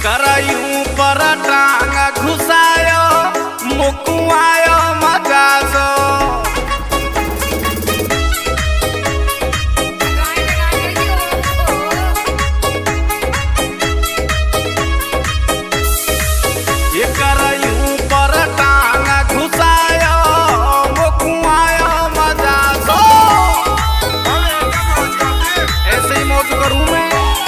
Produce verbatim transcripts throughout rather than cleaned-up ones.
करयूं पर टांग घुसायो मुकुआयो मजाजो ये करयूं पर टांग घुसायो मुकुआयो मजाजो ऐसे ही मौज करूं मैं।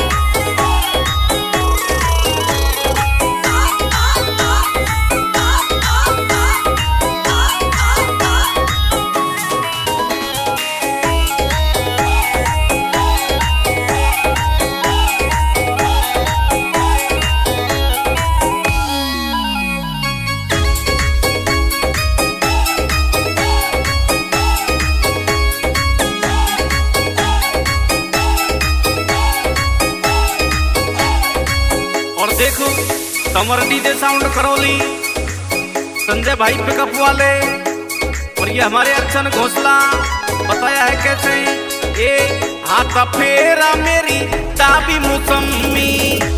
और देखो कमर डीजे साउंड करौली संजय भाई पिकअप वाले और ये हमारे अर्चन घोसला बताया है कैसे ये हाथ फेरा मेरी दाबी मौसमी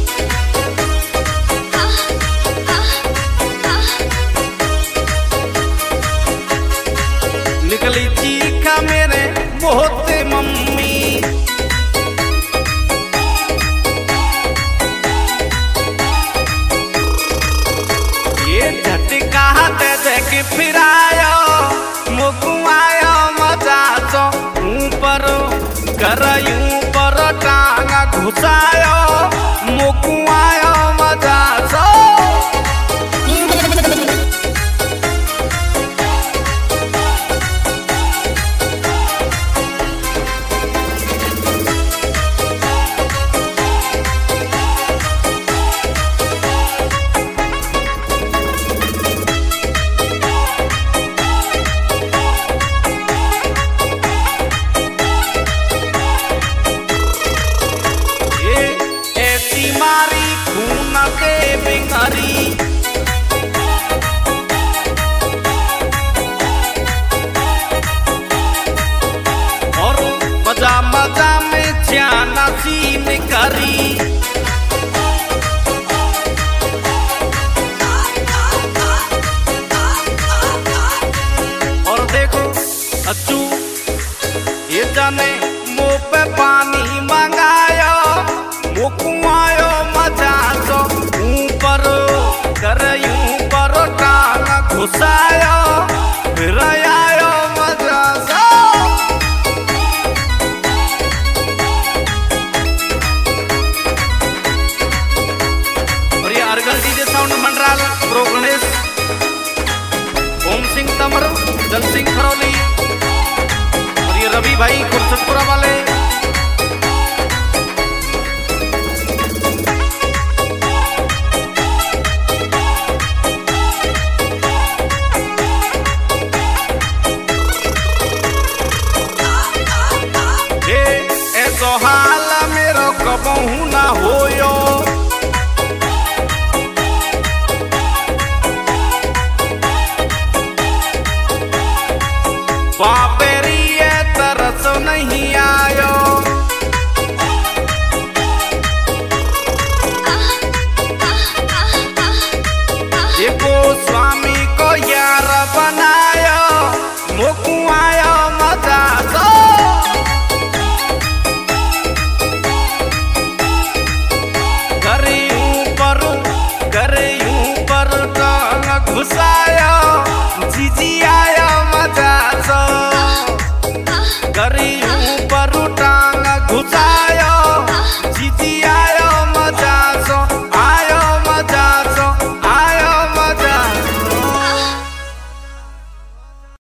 निकली चीखा मेरे बहुत मम्मी झटका दे दे के फिरायो मुकुआयो मजाजो ऊपर करयूं पर टांग घुसायो मुकुआयो मजाजो मारी खून के बिंगरी और मजा मजा में जाना सीन करी और देखो अच्छू ये जाने मुंह पे पानी मंगायो मुकुआयो मजाजो ऊपर करयूं पर टांग घुसायो फिर